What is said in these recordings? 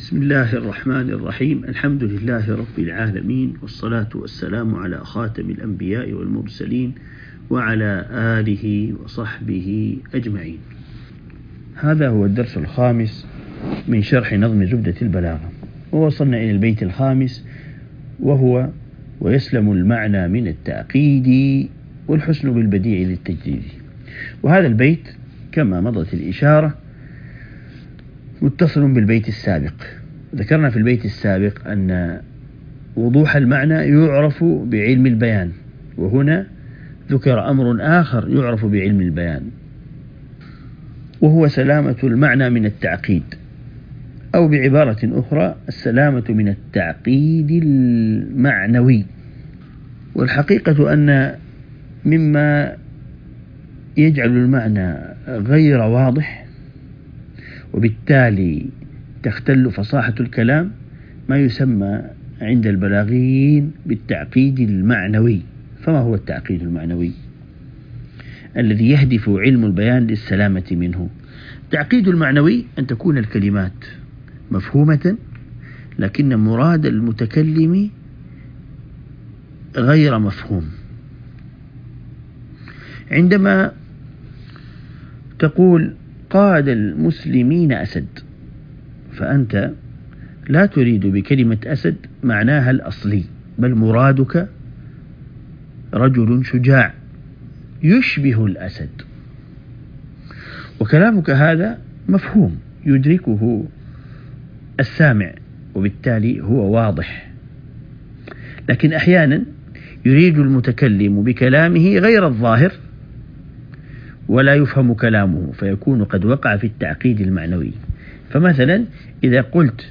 بسم الله الرحمن الرحيم. الحمد لله رب العالمين، والصلاة والسلام على خاتم الأنبياء والمرسلين وعلى آله وصحبه أجمعين. هذا هو الدرس الخامس من شرح نظم زبدة البلاغة، ووصلنا إلى البيت الخامس، وهو ويسلم المعنى من التعقيد والحسن بالبديع للتجديد. وهذا البيت كما مضت الإشارة متصل بالبيت السابق. ذكرنا في البيت السابق أن وضوح المعنى يعرف بعلم البيان، وهنا ذكر أمر آخر يعرف بعلم البيان، وهو سلامة المعنى من التعقيد، أو بعبارة أخرى السلامة من التعقيد المعنوي. والحقيقة أن مما يجعل المعنى غير واضح وبالتالي تختل فصاحة الكلام ما يسمى عند البلاغيين بالتعقيد المعنوي. فما هو التعقيد المعنوي الذي يهدف علم البيان للسلامة منه؟ التعقيد المعنوي أن تكون الكلمات مفهومة، لكن مراد المتكلم غير مفهوم. عندما تقول قاد المسلمين أسد، فأنت لا تريد بكلمة أسد معناها الأصلي، بل مرادك رجل شجاع يشبه الأسد، وكلامك هذا مفهوم يدركه السامع، وبالتالي هو واضح. لكن أحيانا يريد المتكلم بكلامه غير الظاهر ولا يفهم كلامه، فيكون قد وقع في التعقيد المعنوي. فمثلا إذا قلت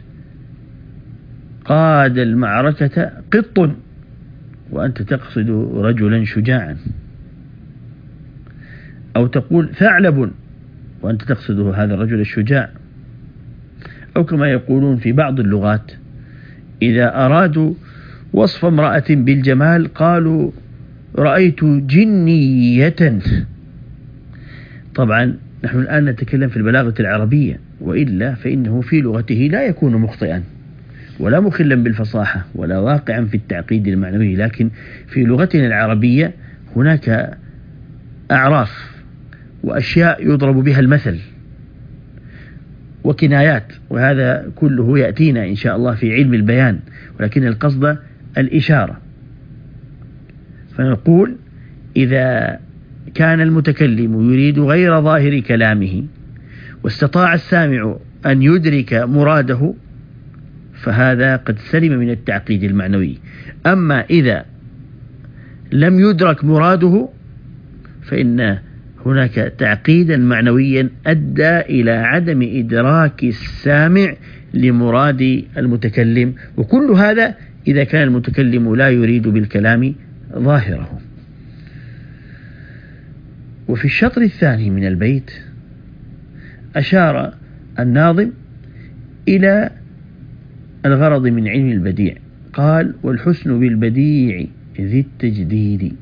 قاد المعركة قط وأنت تقصد رجلا شجاعا، أو تقول ثعلب وأنت تقصد هذا الرجل الشجاع، أو كما يقولون في بعض اللغات إذا أرادوا وصف امرأة بالجمال قالوا رأيت جنية. طبعا نحن الآن نتكلم في البلاغة العربية، وإلا فإنه في لغته لا يكون مخطئا ولا مخلا بالفصاحة ولا واقعا في التعقيد المعنوي، لكن في لغتنا العربية هناك أعراف وأشياء يضرب بها المثل وكنايات، وهذا كله يأتينا إن شاء الله في علم البيان، ولكن القصد الإشارة. فنقول إذا كان المتكلم يريد غير ظاهر كلامه واستطاع السامع أن يدرك مراده، فهذا قد سلم من التعقيد المعنوي. أما إذا لم يدرك مراده فإن هناك تعقيدا معنويا أدى إلى عدم إدراك السامع لمراد المتكلم، وكل هذا إذا كان المتكلم لا يريد بالكلام ظاهره. وفي الشطر الثاني من البيت أشار الناظم إلى الغرض من علم البديع، قال والحسن بالبديع ذي التجديد.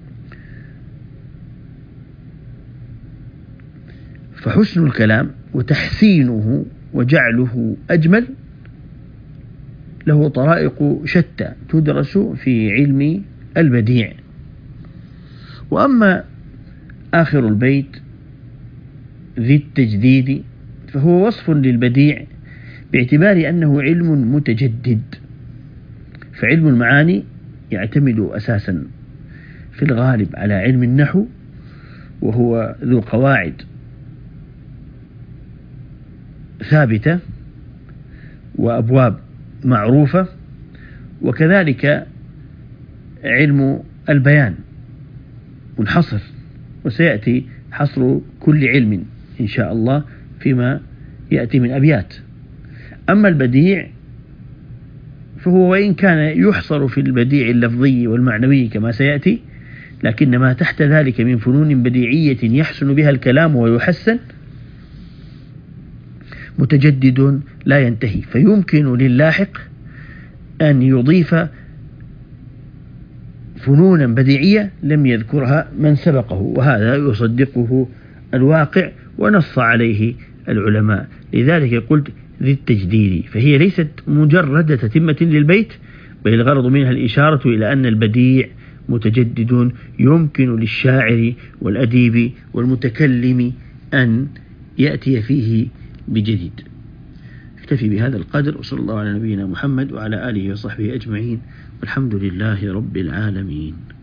فحسن الكلام وتحسينه وجعله أجمل له طرائق شتى تدرس في علم البديع. وأما آخر البيت ذي التجديد فهو وصف للبديع باعتبار أنه علم متجدد. فعلم المعاني يعتمد أساسا في الغالب على علم النحو، وهو ذو قواعد ثابتة وأبواب معروفة، وكذلك علم البيان منحصر، وسيأتي حصر كل علم إن شاء الله فيما يأتي من أبيات. أما البديع فهو وإن كان يحصر في البديع اللفظي والمعنوي كما سيأتي، لكن ما تحت ذلك من فنون بديعية يحسن بها الكلام ويحسن متجدد لا ينتهي، فيمكن للاحق أن يضيف فنونا بديعية لم يذكرها من سبقه، وهذا يصدقه الواقع ونص عليه العلماء. لذلك قلت ذي التجديد، فهي ليست مجرد تتمة للبيت، بل الغرض منها الإشارة إلى أن البديع متجدد يمكن للشاعر والأديب والمتكلم أن يأتي فيه بجديد. اكتفي بهذا القدر، وصلى الله على نبينا محمد وعلى آله وصحبه أجمعين، والحمد لله رب العالمين.